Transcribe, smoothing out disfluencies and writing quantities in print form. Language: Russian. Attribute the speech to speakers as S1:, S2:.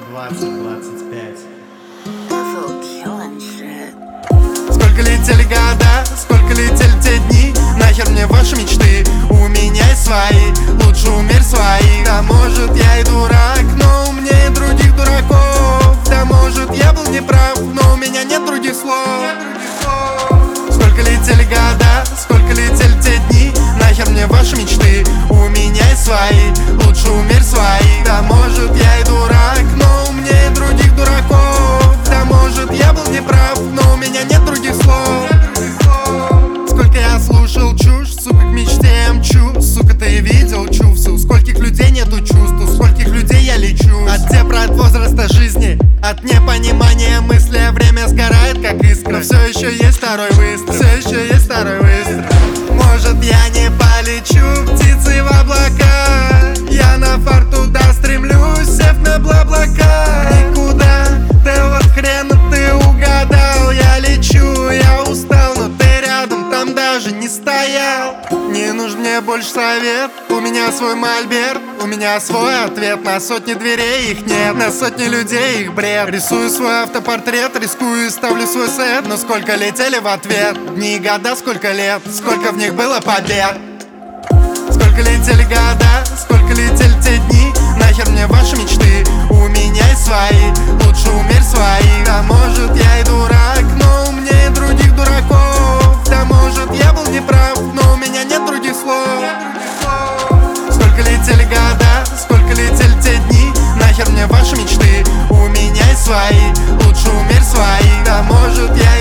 S1: 20-25.
S2: Сколько летели года, сколько летели те дни. Нахер мне ваши мечты, у меня есть свои. Лучше умерь свои. Да может я и дурак, но умнее других дураков. Да может я был неправ, но у меня нет других слов. Сколько летели года, сколько летели те дни. Нахер мне ваши мечты, у меня есть свои. Лучше умерь свои. Да может я и дурак, но умнее других дураков. Да может я был неправ, но у меня нет других слов. Сколько я слушал чушь, сука, к мечте я мчу. Сука, ты видел чувств? У скольких людей нету чувств, у скольких людей я лечу. От депра, от возраста жизни, от непонимания мысли. Время сгорает как искра, но все еще есть второй выстрел. Все еще есть второй выстрел. Может я не полечу птицей в облака. Я на фарт туда стремлюсь, сев на бла-блака. Никуда, да вот хрена ты угадал. Я лечу, я устал, но ты рядом там даже не стоял. Не нужен мне больше совет, у меня свой мольберт. У меня свой ответ, на сотни дверей их нет, на сотни людей их бред. Рисую свой автопортрет, рискую и ставлю свой сет. Но сколько летели в ответ, дни и года, сколько лет, сколько в них было побед. Сколько летели года, сколько летели те дни. Нахер мне ваши мечты, у меня есть свои. Лучше умерь свои. Да может я и дурак, но умнее других дураков. Да может я был неправ, но у меня нет других слов. Сколько летели года, сколько летели те дни. Нахер мне ваши мечты, у меня есть свои. Лучше умерь свои. Да может я